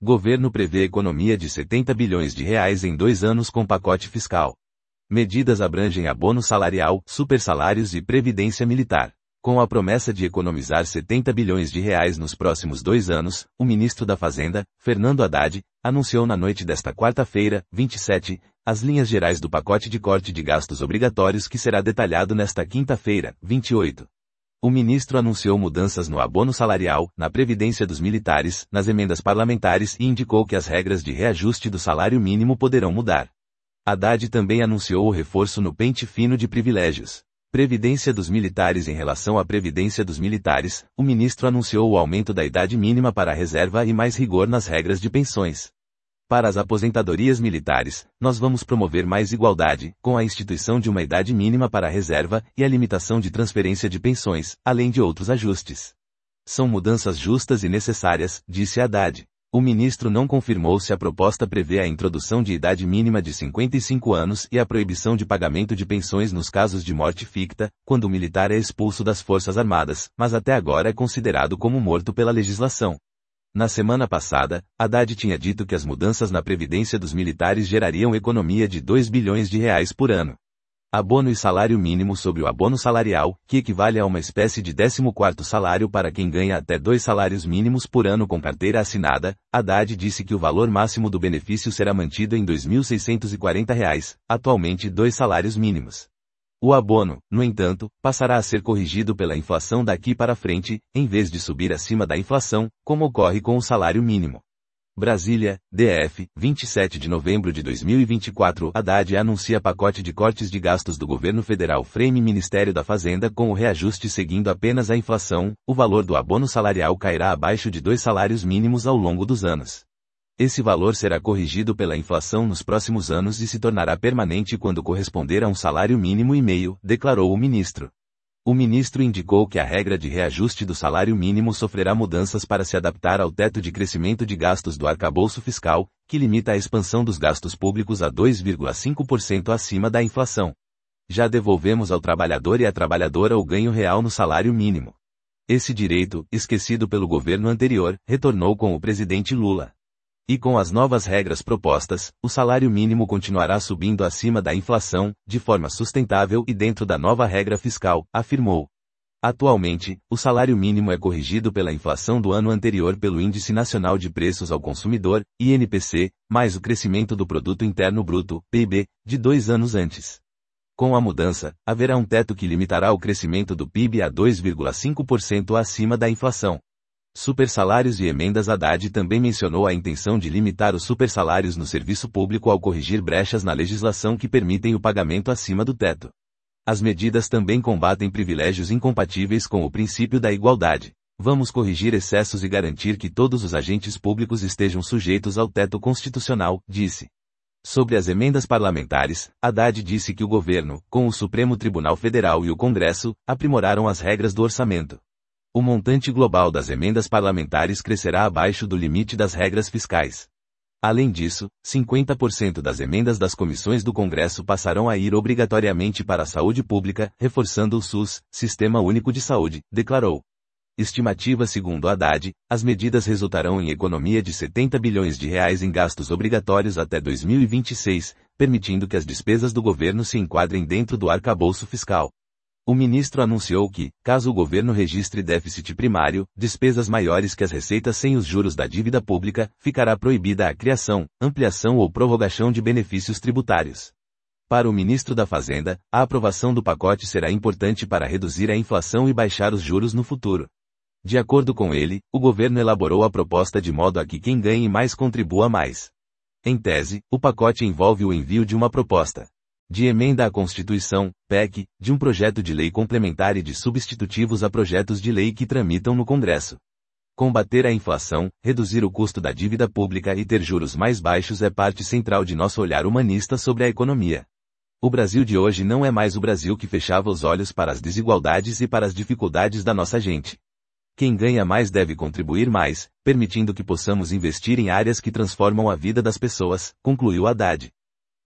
Governo prevê economia de 70 bilhões de reais em 2 anos com pacote fiscal. Medidas abrangem abono salarial, supersalários e previdência militar. Com a promessa de economizar 70 bilhões de reais nos próximos 2 anos, o ministro da Fazenda, Fernando Haddad, anunciou na noite desta quarta-feira, 27, as linhas gerais do pacote de corte de gastos obrigatórios que será detalhado nesta quinta-feira, 28. O ministro anunciou mudanças no abono salarial, na previdência dos militares, nas emendas parlamentares e indicou que as regras de reajuste do salário mínimo poderão mudar. Haddad também anunciou o reforço no pente fino de privilégios. Previdência dos militares. Em relação à Previdência dos militares, o ministro anunciou o aumento da idade mínima para a reserva e mais rigor nas regras de pensões. Para as aposentadorias militares, nós vamos promover mais igualdade, com a instituição de uma idade mínima para a reserva e a limitação de transferência de pensões, além de outros ajustes. São mudanças justas e necessárias, disse Haddad. O ministro não confirmou se a proposta prevê a introdução de idade mínima de 55 anos e a proibição de pagamento de pensões nos casos de morte ficta, quando o militar é expulso das Forças Armadas, mas até agora é considerado como morto pela legislação. Na semana passada, Haddad tinha dito que as mudanças na previdência dos militares gerariam economia de 2 bilhões de reais por ano. Abono e salário mínimo sobre o abono salarial, que equivale a uma espécie de 14º salário para quem ganha até 2 salários mínimos por ano com carteira assinada. Haddad disse que o valor máximo do benefício será mantido em R$ 2.640, atualmente 2 salários mínimos. O abono, no entanto, passará a ser corrigido pela inflação daqui para frente, em vez de subir acima da inflação, como ocorre com o salário mínimo. Brasília, DF, 27 de novembro de 2024. Haddad anuncia pacote de cortes de gastos do governo federal. Frame Ministério da Fazenda. Com o reajuste seguindo apenas a inflação, o valor do abono salarial cairá abaixo de 2 salários mínimos ao longo dos anos. Esse valor será corrigido pela inflação nos próximos anos e se tornará permanente quando corresponder a um salário mínimo e meio, declarou o ministro. O ministro indicou que a regra de reajuste do salário mínimo sofrerá mudanças para se adaptar ao teto de crescimento de gastos do arcabouço fiscal, que limita a expansão dos gastos públicos a 2,5% acima da inflação. Já devolvemos ao trabalhador e à trabalhadora o ganho real no salário mínimo. Esse direito, esquecido pelo governo anterior, retornou com o presidente Lula. E com as novas regras propostas, o salário mínimo continuará subindo acima da inflação, de forma sustentável e dentro da nova regra fiscal, afirmou. Atualmente, o salário mínimo é corrigido pela inflação do ano anterior pelo Índice Nacional de Preços ao Consumidor, INPC, mais o crescimento do Produto Interno Bruto, PIB, de 2 anos antes. Com a mudança, haverá um teto que limitará o crescimento do PIB a 2,5% acima da inflação. Supersalários e emendas. Haddad também mencionou a intenção de limitar os supersalários no serviço público ao corrigir brechas na legislação que permitem o pagamento acima do teto. As medidas também combatem privilégios incompatíveis com o princípio da igualdade. Vamos corrigir excessos e garantir que todos os agentes públicos estejam sujeitos ao teto constitucional, disse. Sobre as emendas parlamentares, Haddad disse que o governo, com o Supremo Tribunal Federal e o Congresso, aprimoraram as regras do orçamento. O montante global das emendas parlamentares crescerá abaixo do limite das regras fiscais. Além disso, 50% das emendas das comissões do Congresso passarão a ir obrigatoriamente para a saúde pública, reforçando o SUS, Sistema Único de Saúde, declarou. Estimativa. Segundo Haddad, as medidas resultarão em economia de 70 bilhões de reais em gastos obrigatórios até 2026, permitindo que as despesas do governo se enquadrem dentro do arcabouço fiscal. O ministro anunciou que, caso o governo registre déficit primário, despesas maiores que as receitas sem os juros da dívida pública, ficará proibida a criação, ampliação ou prorrogação de benefícios tributários. Para o ministro da Fazenda, a aprovação do pacote será importante para reduzir a inflação e baixar os juros no futuro. De acordo com ele, o governo elaborou a proposta de modo a que quem ganhe mais contribua mais. Em tese, o pacote envolve o envio de uma proposta de emenda à Constituição, PEC, de um projeto de lei complementar e de substitutivos a projetos de lei que tramitam no Congresso. Combater a inflação, reduzir o custo da dívida pública e ter juros mais baixos é parte central de nosso olhar humanista sobre a economia. O Brasil de hoje não é mais o Brasil que fechava os olhos para as desigualdades e para as dificuldades da nossa gente. Quem ganha mais deve contribuir mais, permitindo que possamos investir em áreas que transformam a vida das pessoas, concluiu Haddad.